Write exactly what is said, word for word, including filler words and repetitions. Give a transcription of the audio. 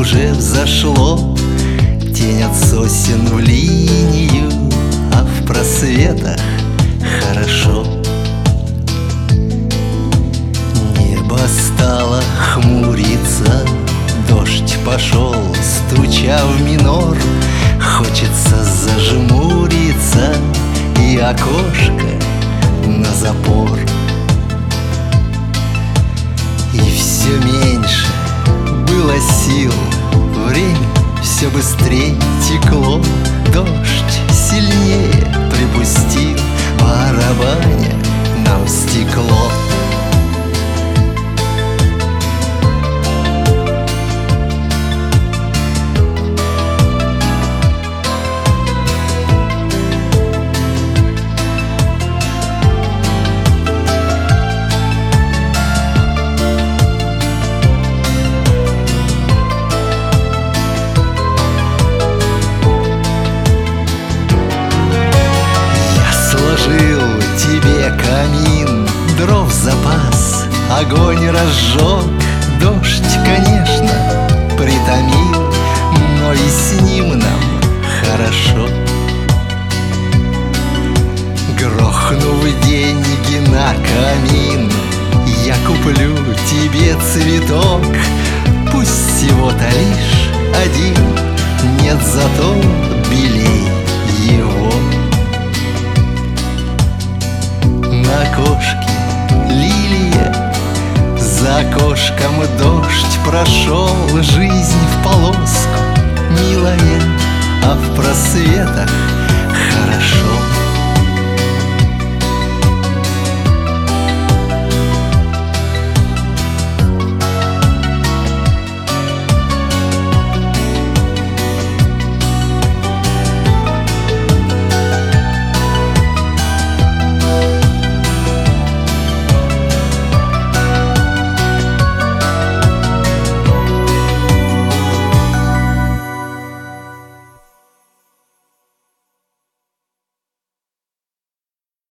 уже взошло, тень от сосен в линию, а в просветах хорошо. Небо стало хмуриться, дождь пошел, стуча в минор. Хочется зажмуриться и окошко на запор. И все меньше было сил, время все быстрее текло. Дождь сильнее припустил, барабаня нам в стекло. Камин, дров запас, огонь разжег. Дождь, конечно, притомил, но и с ним нам хорошо. Грохнув деньги на камин, я куплю тебе цветок. Пусть всего-то лишь один, нет, зато белей его. На окошке лилия, за окошком дождь прошел. Жизнь в полоску, милая, а в просветах